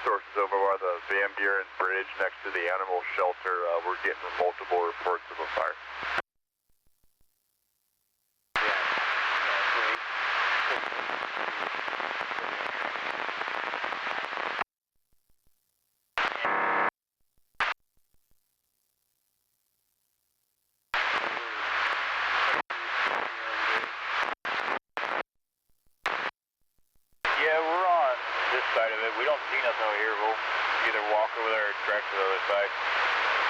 resources over by the Van Buren Bridge next to the animal shelter. We're getting multiple reports of a fire. Yeah, we're on this side of it. We don't see nothing over here. We'll either walk over there or track to the other side.